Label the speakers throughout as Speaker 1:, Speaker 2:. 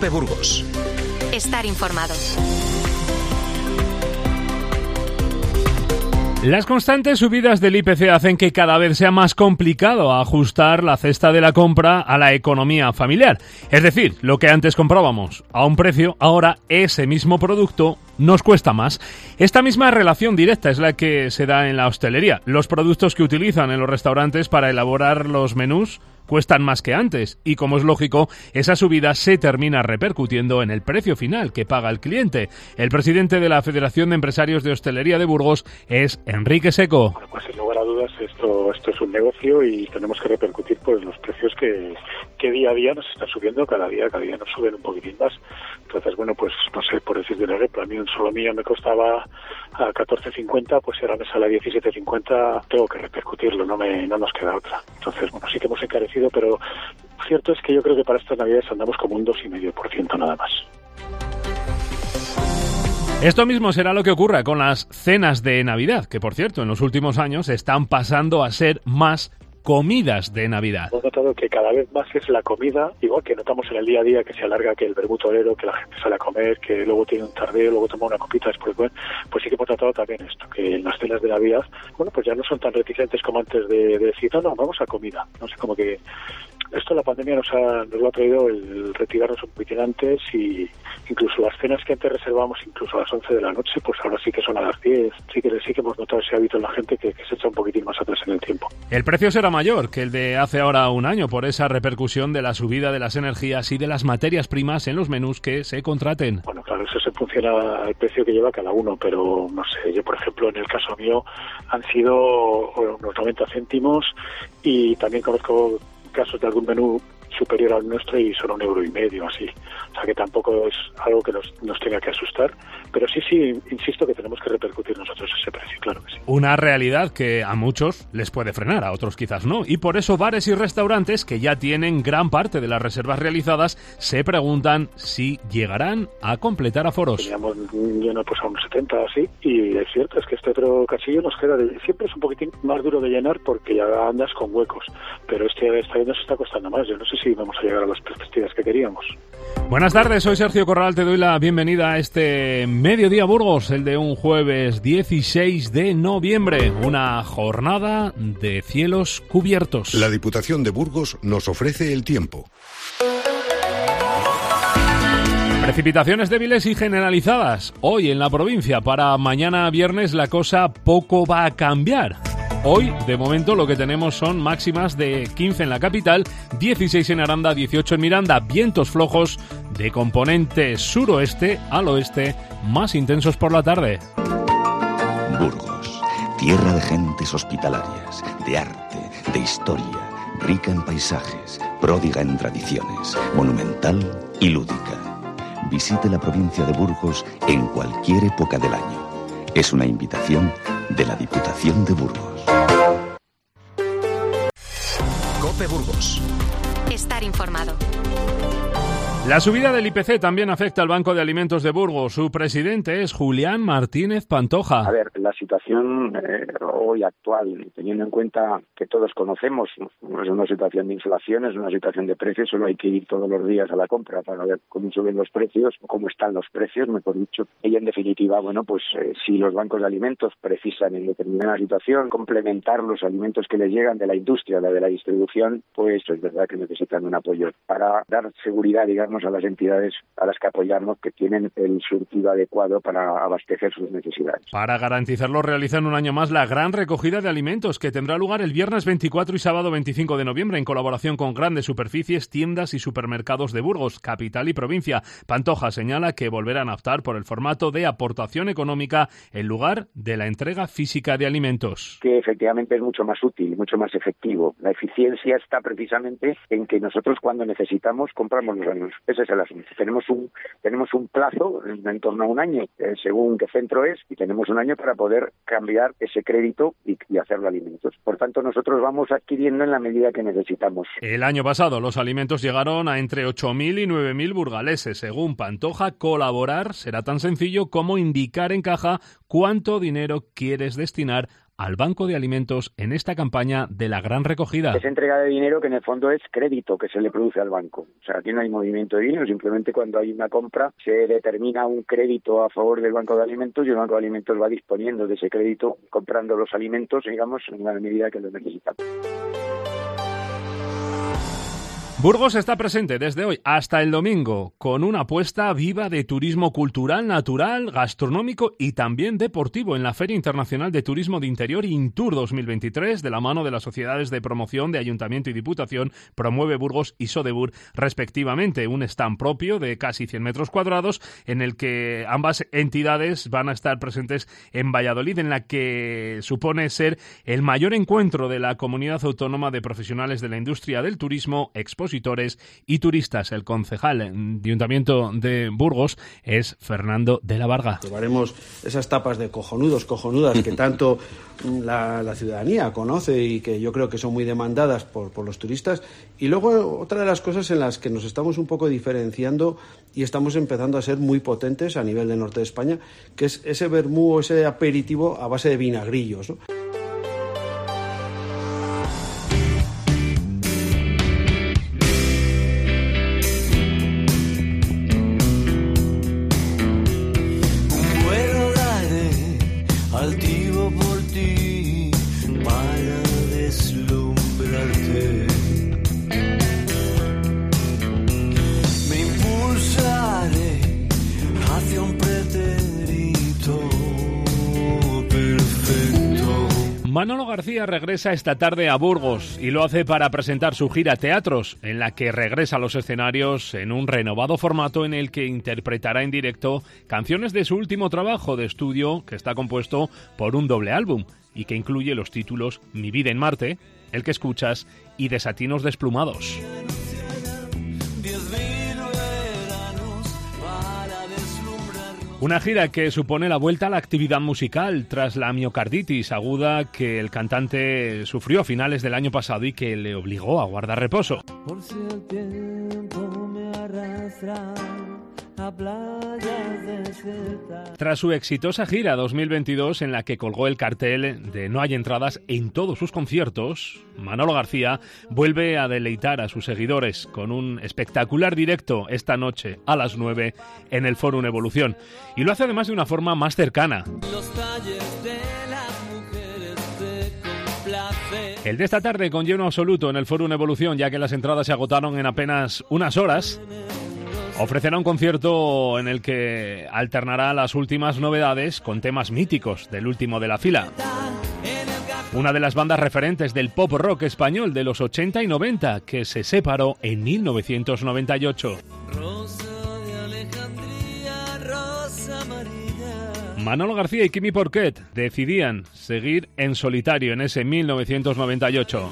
Speaker 1: COPE Burgos.
Speaker 2: Estar informado.
Speaker 3: Las constantes subidas del IPC hacen que cada vez sea más complicado ajustar la cesta de la compra a la economía familiar. Es decir, lo que antes comprábamos a un precio, ahora ese mismo producto nos cuesta más. Esta misma relación directa es la que se da en la hostelería. Los productos que utilizan en los restaurantes para elaborar los menús cuestan más que antes y, como es lógico, esa subida se termina repercutiendo en el precio final que paga el cliente. El presidente de la Federación de Empresarios de Hostelería de Burgos es Enrique Seco.
Speaker 4: Bueno, pues sin lugar a dudas esto es un negocio y tenemos que repercutir pues los precios que día a día nos están subiendo, cada día nos suben un poquitín más. Entonces, bueno, pues no sé, por decir de un ejemplo, a mí un solomillo me costaba a 14,50, pues si ahora me sale a 17,50, tengo que repercutirlo, no nos queda otra. Entonces, bueno, sí que hemos encarecido, pero cierto es que yo creo que para estas navidades andamos como un 2,5% nada más.
Speaker 3: Esto mismo será lo que ocurra con las cenas de Navidad, que por cierto en los últimos años están pasando a ser más comidas de Navidad.
Speaker 4: Hemos notado que cada vez más es la comida, igual que notamos en el día a día que se alarga, que el vermú torero, que la gente sale a comer, que luego tiene un tardeo, luego toma una copita después de comer, pues sí que hemos notado también esto, que en las cenas de Navidad, bueno, pues ya no son tan reticentes como antes de decir, no, vamos a comida. No sé, como que esto la pandemia nos lo ha traído el retirarnos un poquitín antes y incluso las cenas que antes reservábamos incluso a las 11 de la noche, pues ahora sí que son a las 10. Sí que hemos notado ese hábito en la gente que se echa un poquitín más atrás en el tiempo.
Speaker 3: El precio será mayor que el de hace ahora un año por esa repercusión de la subida de las energías y de las materias primas en los menús que se contraten.
Speaker 4: Bueno, claro, eso se funciona al precio que lleva cada uno, pero no sé, yo por ejemplo en el caso mío han sido unos 90 céntimos y también conozco casos de algún menú superior al nuestro y son €1,50 así. O sea que tampoco es algo que nos tenga que asustar, pero sí, insisto que tenemos que repercutir nosotros ese precio, claro que sí.
Speaker 3: Una realidad que a muchos les puede frenar, a otros quizás no, y por eso bares y restaurantes que ya tienen gran parte de las reservas realizadas se preguntan si llegarán a completar aforos.
Speaker 4: Teníamos lleno pues a unos 70 así, y es cierto, es que este otro casillo nos queda siempre es un poquitín más duro de llenar porque ya andas con huecos, pero esta vez nos está costando más. Yo no sé si vamos a llegar a las perspectivas que queríamos.
Speaker 3: Buenas tardes, soy Sergio Corral, te doy la bienvenida a este Mediodía Burgos, el de un jueves 16 de noviembre, una jornada de cielos cubiertos.
Speaker 5: La Diputación de Burgos nos ofrece el tiempo.
Speaker 3: Precipitaciones débiles y generalizadas hoy en la provincia. Para mañana viernes la cosa poco va a cambiar. Hoy, de momento, lo que tenemos son máximas de 15 en la capital, 16 en Aranda, 18 en Miranda, vientos flojos de componente suroeste al oeste, más intensos por la tarde.
Speaker 6: Burgos, tierra de gentes hospitalarias, de arte, de historia, rica en paisajes, pródiga en tradiciones, monumental y lúdica. Visite la provincia de Burgos en cualquier época del año. Es una invitación de la Diputación de Burgos.
Speaker 1: COPE Burgos.
Speaker 2: Estar informado.
Speaker 3: La subida del IPC también afecta al Banco de Alimentos de Burgos. Su presidente es Julián Martínez Pantoja.
Speaker 7: A ver, la situación hoy actual, teniendo en cuenta que todos conocemos, no es una situación de inflación, es una situación de precios, solo hay que ir todos los días a la compra para ver cómo suben los precios, o cómo están los precios, mejor dicho. Y en definitiva, bueno, pues si los bancos de alimentos precisan en determinada situación complementar los alimentos que les llegan de la industria, de la distribución, pues es verdad que necesitan un apoyo para dar seguridad, digamos, a las entidades a las que apoyamos, que tienen el surtido adecuado para abastecer sus necesidades.
Speaker 3: Para garantizarlo, realizan un año más la gran recogida de alimentos que tendrá lugar el viernes 24 y sábado 25 de noviembre en colaboración con grandes superficies, tiendas y supermercados de Burgos, capital y provincia. Pantoja señala que volverán a optar por el formato de aportación económica en lugar de la entrega física de alimentos.
Speaker 7: Que efectivamente es mucho más útil, mucho más efectivo. La eficiencia está precisamente en que nosotros cuando necesitamos compramos los alimentos. Ese es el asunto. Tenemos un plazo en torno a un año, según qué centro es, y tenemos un año para poder cambiar ese crédito y hacerlo alimentos. Por tanto, nosotros vamos adquiriendo en la medida que necesitamos.
Speaker 3: El año pasado los alimentos llegaron a entre 8.000 y 9.000 burgaleses. Según Pantoja, colaborar será tan sencillo como indicar en caja cuánto dinero quieres destinar al Banco de Alimentos en esta campaña de la gran recogida.
Speaker 7: Es entrega de dinero que en el fondo es crédito que se le produce al banco. O sea, aquí no hay movimiento de dinero, simplemente cuando hay una compra se determina un crédito a favor del Banco de Alimentos y el Banco de Alimentos va disponiendo de ese crédito, comprando los alimentos, digamos, en la medida que lo necesitamos.
Speaker 3: Burgos está presente desde hoy hasta el domingo con una apuesta viva de turismo cultural, natural, gastronómico y también deportivo en la Feria Internacional de Turismo de Interior Intur 2023 de la mano de las sociedades de promoción de Ayuntamiento y Diputación Promueve Burgos y Sodebur respectivamente. Un stand propio de casi 100 metros cuadrados en el que ambas entidades van a estar presentes en Valladolid, en la que supone ser el mayor encuentro de la comunidad autónoma de profesionales de la industria del turismo, expositores y turistas. El concejal de Ayuntamiento de Burgos es Fernando de la Varga.
Speaker 8: Llevaremos esas tapas de cojonudas que tanto la ciudadanía conoce y que yo creo que son muy demandadas por los turistas. Y luego otra de las cosas en las que nos estamos un poco diferenciando y estamos empezando a ser muy potentes a nivel del norte de España, que es ese vermú, ese aperitivo a base de vinagrillos, ¿no?
Speaker 3: Manolo García regresa esta tarde a Burgos y lo hace para presentar su gira Teatros, en la que regresa a los escenarios en un renovado formato en el que interpretará en directo canciones de su último trabajo de estudio, que está compuesto por un doble álbum y que incluye los títulos Mi vida en Marte, El que escuchas y Desatinos desplumados. Una gira que supone la vuelta a la actividad musical tras la miocarditis aguda que el cantante sufrió a finales del año pasado y que le obligó a guardar reposo.
Speaker 9: Por si el tiempo me arrastra a playas desiertas.
Speaker 3: Tras su exitosa gira 2022 en la que colgó el cartel de No hay entradas en todos sus conciertos, Manolo García vuelve a deleitar a sus seguidores con un espectacular directo esta noche a las 9 en el Fórum Evolución. Y lo hace además de una forma más cercana. El de esta tarde con lleno absoluto en el Fórum Evolución, ya que las entradas se agotaron en apenas unas horas. Ofrecerá un concierto en el que alternará las últimas novedades con temas míticos del último de la fila. Una de las bandas referentes del pop rock español de los 80 y 90, que se separó en 1998. Manolo García y Quimi Porquet decidían seguir en solitario en ese 1998.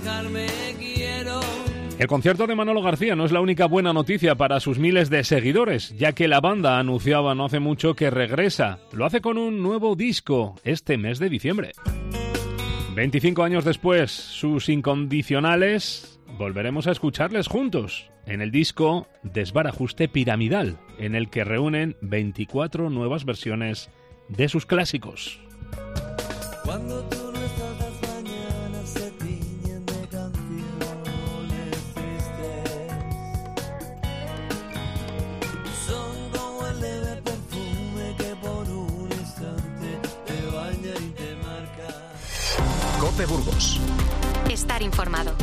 Speaker 3: El concierto de Manolo García no es la única buena noticia para sus miles de seguidores, ya que la banda anunciaba no hace mucho que regresa. Lo hace con un nuevo disco este mes de diciembre. 25 años después, sus incondicionales, volveremos a escucharles juntos en el disco Desbarajuste Piramidal, en el que reúnen 24 nuevas versiones de sus clásicos.
Speaker 9: Cuando tú no estás, las mañanas se tiñen de canciones tristes. Son como el leve perfume que por un instante te baña y te marca.
Speaker 1: COPE Burgos.
Speaker 2: Estar informado.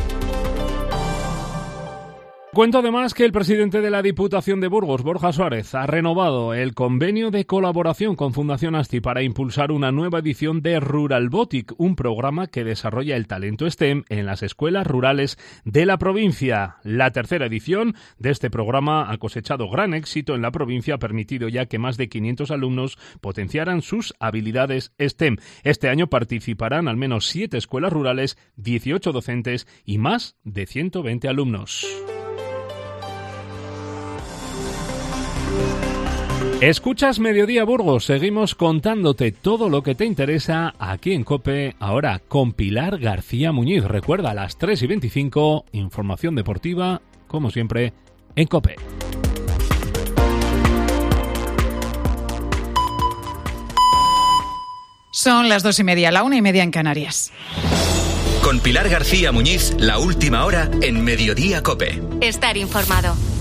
Speaker 3: Cuento además que el presidente de la Diputación de Burgos, Borja Suárez, ha renovado el convenio de colaboración con Fundación ASTI para impulsar una nueva edición de Ruralbotic, un programa que desarrolla el talento STEM en las escuelas rurales de la provincia. La tercera edición de este programa ha cosechado gran éxito en la provincia, ha permitido ya que más de 500 alumnos potenciaran sus habilidades STEM. Este año participarán al menos 7 escuelas rurales, 18 docentes y más de 120 alumnos. Escuchas Mediodía Burgos, seguimos contándote todo lo que te interesa aquí en COPE, ahora con Pilar García Muñiz. Recuerda, a las 3:25, información deportiva, como siempre, en COPE.
Speaker 10: Son las 2:30, la 1:30 en Canarias.
Speaker 1: Con Pilar García Muñiz, la última hora en Mediodía COPE.
Speaker 2: Estar informado.